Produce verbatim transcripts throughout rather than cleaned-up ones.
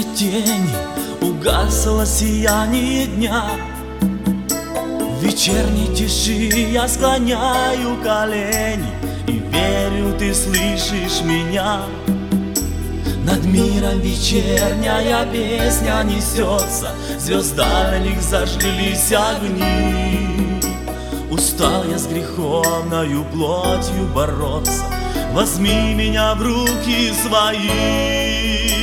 вечерней тени угасло сияние дня. В вечерней тиши я склоняю колени и верю, ты слышишь меня. Над миром вечерняя песня несется, звезд дальних зажглись огни. Устал я с греховною плотью бороться, возьми меня в руки свои.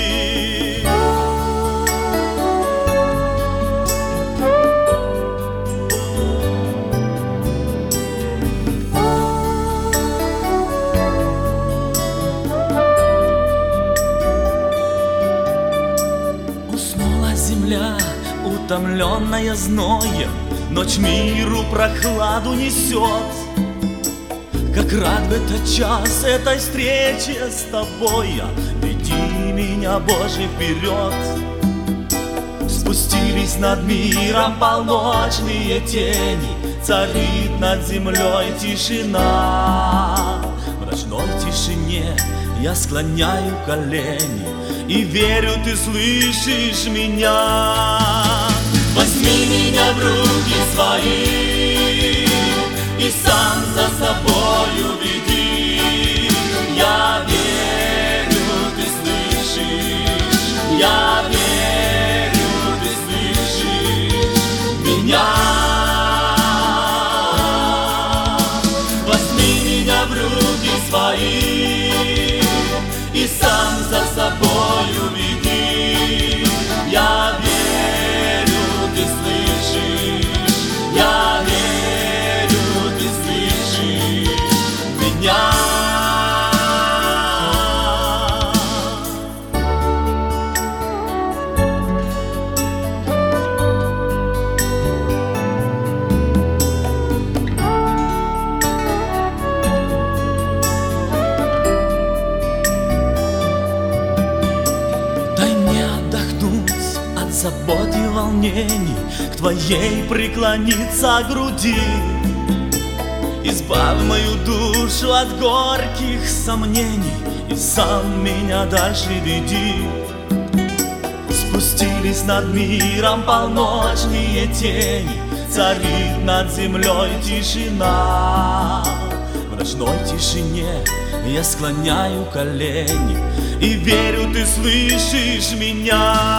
Уснула земля, утомленная зноем, ночь миру прохладу несет. Как рад в этот час этой встречи с тобой я, веди меня, Боже, вперед. Спустились над миром полночные тени, царит над землей тишина. В ночной тишине я склоняю колени и верю, ты слышишь меня. Возьми меня в руки свои и сам за собою веди. Я верю, ты слышишь, я верю, ты слышишь меня. Возьми меня в руки свои и сам за собою веди. Я верю, ты слышишь, я верю, ты слышишь меня. Дай мне отдохнуть от забот и волнений, к твоей преклониться груди. Избавь мою душу от горьких сомнений и сам меня дальше веди. Спустились над миром полночные тени, царит над землей тишина. В ночной тишине я склоняю колени и верю, ты слышишь меня.